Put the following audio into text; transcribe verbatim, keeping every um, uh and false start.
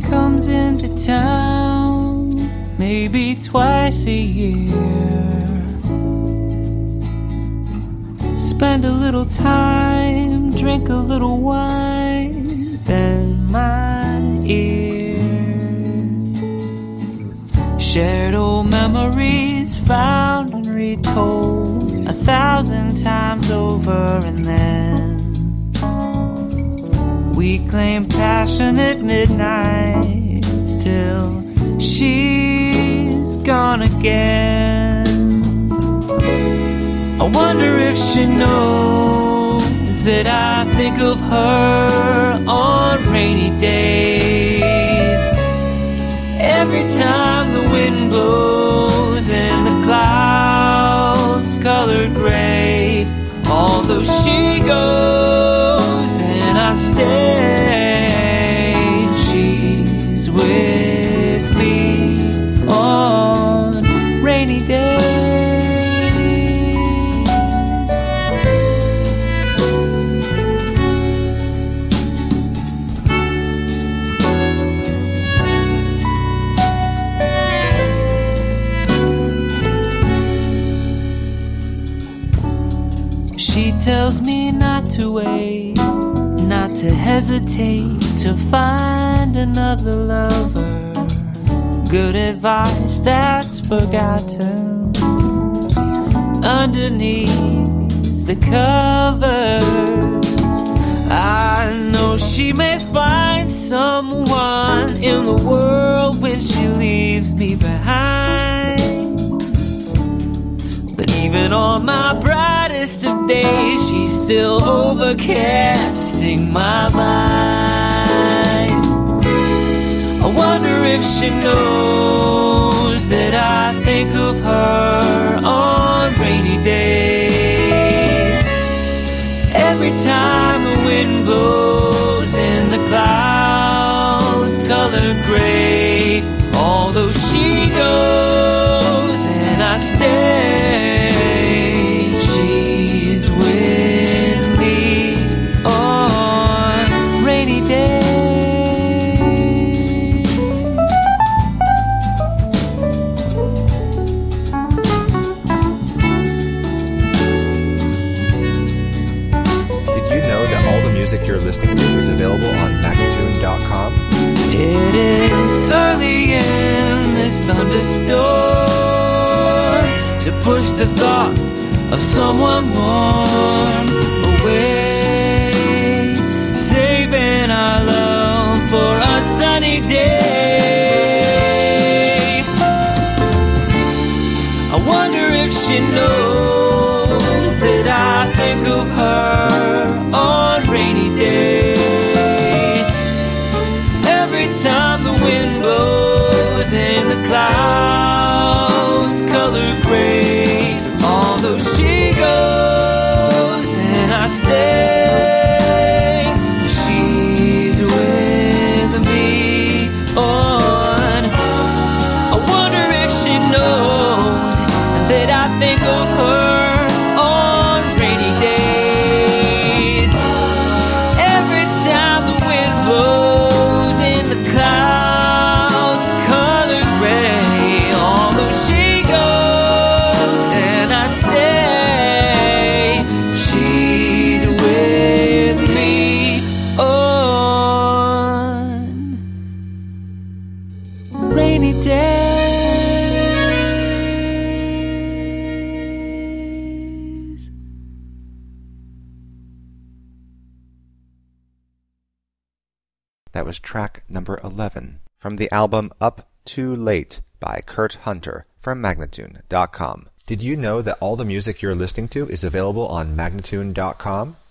comes into town maybe twice a year. Spend a little time, drink a little wine, bend my ear. Shared old memories found and retold a thousand times over, and then we claim passionate midnights till she's gone again. I wonder if she knows that I think of her on rainy days. Every time the wind blows and the clouds color gray, although she goes and I stay, she's with me on rainy days. She tells me not to wait, not to hesitate, to find another lover. Good advice that's forgotten underneath the covers. I know she may find someone in the world when she leaves me behind, but even on my brightest of days, she's still overcasting my mind. I wonder if she knows that I think of her on rainy days. Every time the wind blows and the clouds color gray, although she goes and I stay, she's with me on rainy days. Did you know that all the music you're listening to is available on Magnatune dot com? It is early in this thunderstorm to push the thought of someone warm away, saving our love for a sunny day. I wonder if she knows that I think of her on rainy days. Every time the wind blows and the clouds color gray, although she goes and I stay, she's with me on. I wonder if she knows that I think of her on rainy days. Every time the wind blows and the clouds color gray, although she goes and I stay, she's with me on rainy days. That was track number eleven from the album Up Too Late by Kurt Hunter from Magnatune dot com. Did you know that all the music you're listening to is available on Magnatune dot com?